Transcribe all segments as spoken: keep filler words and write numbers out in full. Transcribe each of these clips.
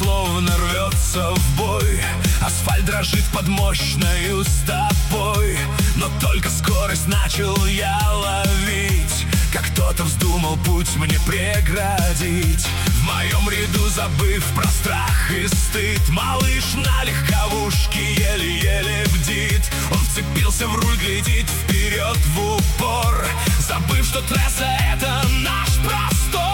словно рвется в бой. Асфальт дрожит под мощною стопой, но только скорость начал я ловить, как кто-то вздумал путь мне преградить. В моем ряду, забыв про страх и стыд, малыш на легковушке еле-еле бдит. Он вцепился в руль, глядит вперед в упор, забыв, что трасса — это наш простор.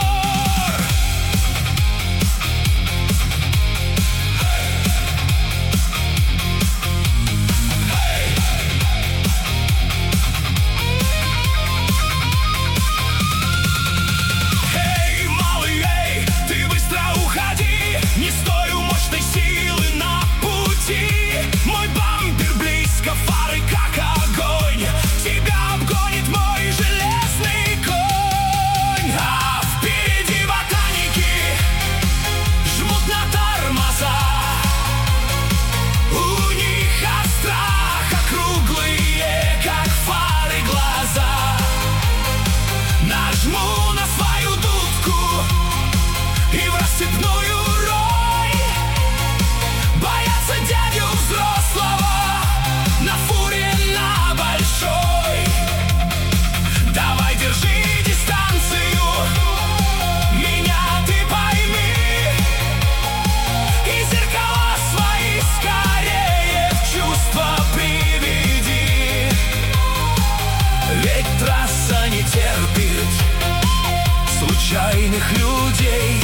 Трасса не терпит случайных людей.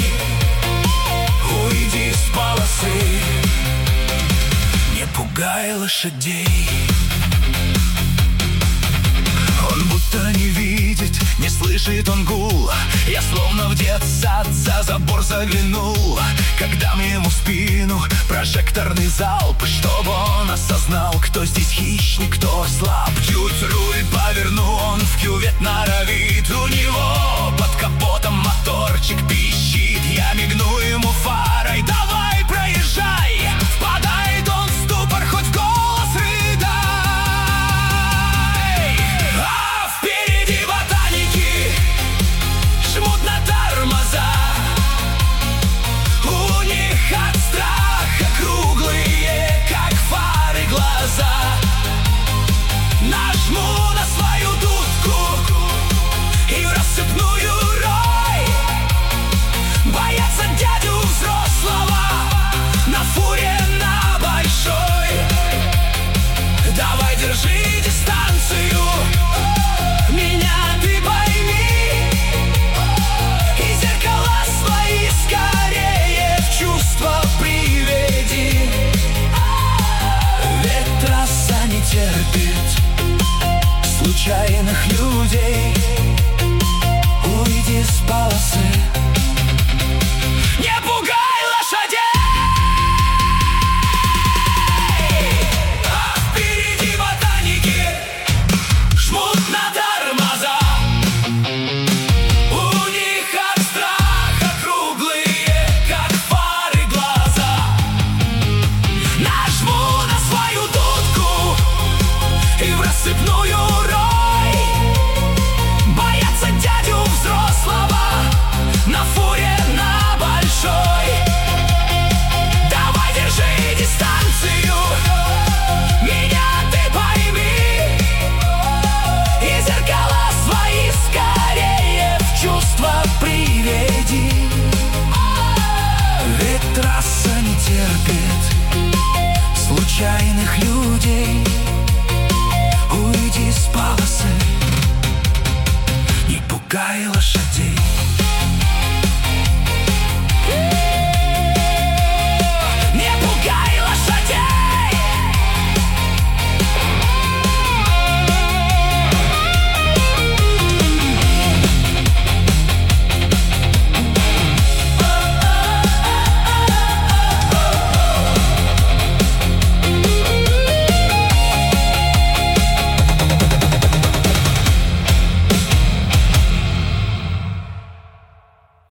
Уйди с полосы, не пугай лошадей. Он будто не видит, не слышит он гул. Я словно в детсад за забор заглянул, когда ему в спину прожекторный залп, чтобы он осознал, кто здесь хищник, кто слаб. Чуть руль поверну, он в кювет норовит. У него под капотом моторчик пищит. Я мигну ему фарой: давай, проезжай. Впадает он в ступор, хоть в голос рыдай. А впереди ботаники жмут на тормоза. У них от страха круглые, как фары, глаза. Нажму на свою дудку и в рассыпную